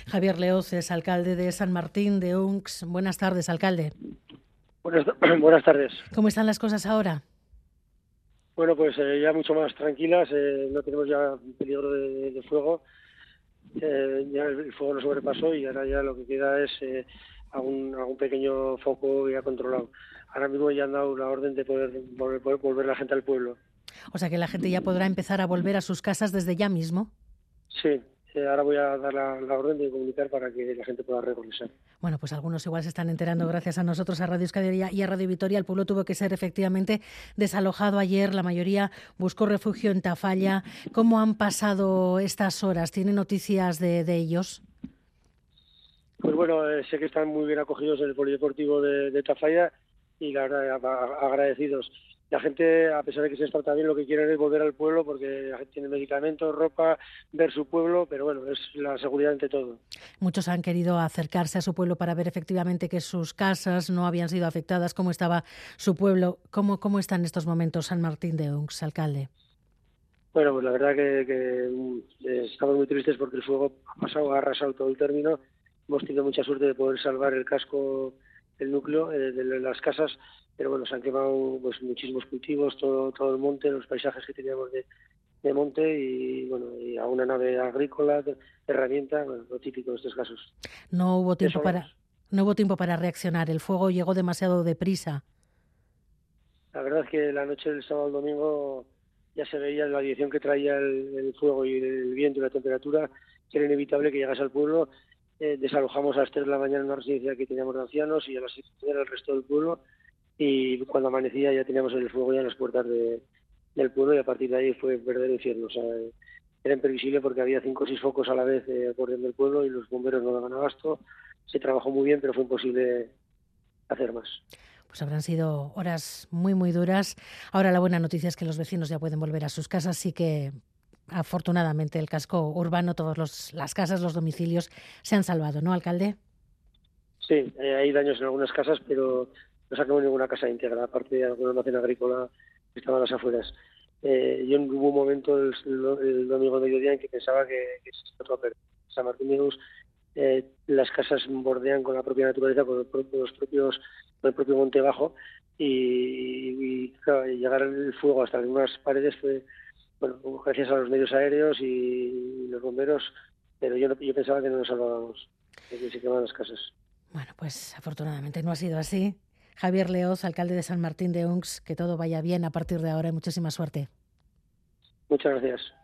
Javier Leoz es alcalde de San Martín de Unx. Buenas tardes, alcalde. Buenas tardes. ¿Cómo están las cosas ahora? Bueno, pues ya mucho más tranquilas, no tenemos ya peligro de fuego, ya el fuego lo sobrepasó y ahora ya lo que queda es algún pequeño foco ya controlado. Ahora mismo ya han dado la orden de poder volver la gente al pueblo. O sea que la gente ya podrá empezar a volver a sus casas desde ya mismo. Sí, ahora voy a dar la orden de comunicar para que la gente pueda regresar. Bueno, pues algunos igual se están enterando gracias a nosotros, a Radio Euskadi y a Radio Vitoria. El pueblo tuvo que ser efectivamente desalojado ayer. La mayoría buscó refugio en Tafalla. ¿Cómo han pasado estas horas? ¿Tiene noticias de ellos? Pues bueno, sé que están muy bien acogidos en el polideportivo de Tafalla y la verdad agradecidos. La gente, a pesar de que se les trata bien, lo que quieren es volver al pueblo porque la gente tiene medicamentos, ropa, ver su pueblo, pero bueno, es la seguridad ante todo. Muchos han querido acercarse a su pueblo para ver efectivamente que sus casas no habían sido afectadas, cómo estaba su pueblo. ¿Cómo está en estos momentos San Martín de Unx, alcalde? Bueno, pues la verdad que estamos muy tristes porque el fuego ha arrasado todo el término. Hemos tenido mucha suerte de poder salvar el casco, el núcleo de las casas, pero bueno, se han quemado pues muchísimos cultivos, todo el monte, los paisajes que teníamos de monte y bueno, y a una nave agrícola, de herramienta, bueno, lo típico de estos casos. No hubo tiempo Desolados. no hubo tiempo para reaccionar. El fuego llegó demasiado deprisa. La verdad es que la noche del sábado al domingo ya se veía la dirección que traía el fuego y el viento y la temperatura, que era inevitable que llegase al pueblo. Desalojamos a las 3 de la mañana en una residencia que teníamos de ancianos y a las 6 de la mañana el resto del pueblo. Y cuando amanecía ya teníamos el fuego ya en las puertas del pueblo y a partir de ahí fue verdadero infierno. O sea, era imprevisible porque había 5 o 6 focos a la vez por dentro del pueblo y los bomberos no daban abasto. Se trabajó muy bien, pero fue imposible hacer más. Pues habrán sido horas muy, muy duras. Ahora la buena noticia es que los vecinos ya pueden volver a sus casas y que afortunadamente el casco urbano, todas las casas, los domicilios se han salvado, ¿no, alcalde? Sí, hay daños en algunas casas, pero no sacamos ninguna casa íntegra, aparte de alguna almacén agrícola que estaba a las afueras. Yo hubo un momento el domingo de mediodía en que pensaba que se estaba todo a perder. San Martín de Neus, las casas bordean con la propia naturaleza, con el propio monte bajo, claro, y llegar el fuego hasta algunas paredes fue, bueno, gracias a los medios aéreos y los bomberos, pero yo pensaba que no nos salvábamos de que se quemaban las casas. Bueno, pues afortunadamente no ha sido así. Javier Leoz, alcalde de San Martín de Unx, que todo vaya bien a partir de ahora y muchísima suerte. Muchas gracias.